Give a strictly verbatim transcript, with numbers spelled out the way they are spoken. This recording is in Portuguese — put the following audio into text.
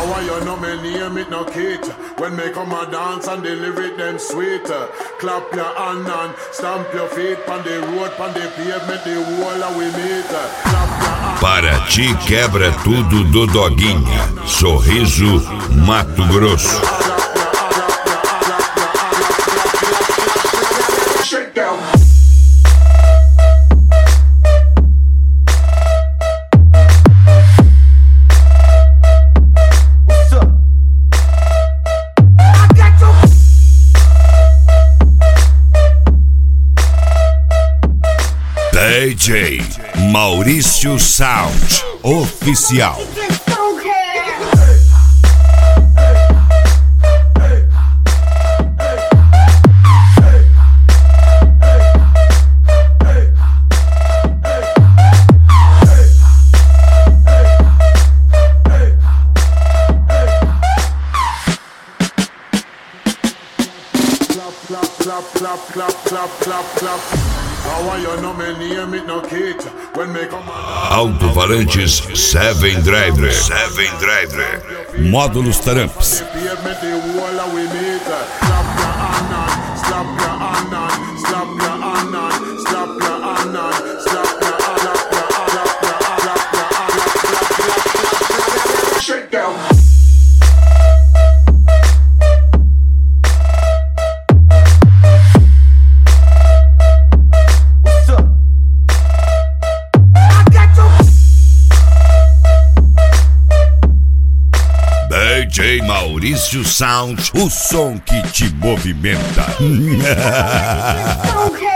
How are you know me name it no Kate? When me come a dance and the lyric them sweet. Clap your hand and stamp your feet on the road, on the pavement, the wall we meet. Clap your hand. Para ti quebra tudo do Doguinha. Sorriso, Mato Grosso. Shake down. D J Maurício Sound Oficial. Clap, clap, clap, clap, clap, clap, clap. How you know me name it no Kate? When me come Alto-falantes Seven Driver. Seven Driver. Módulos Taramps. Shake down. D J Maurício Sound, o som que te movimenta.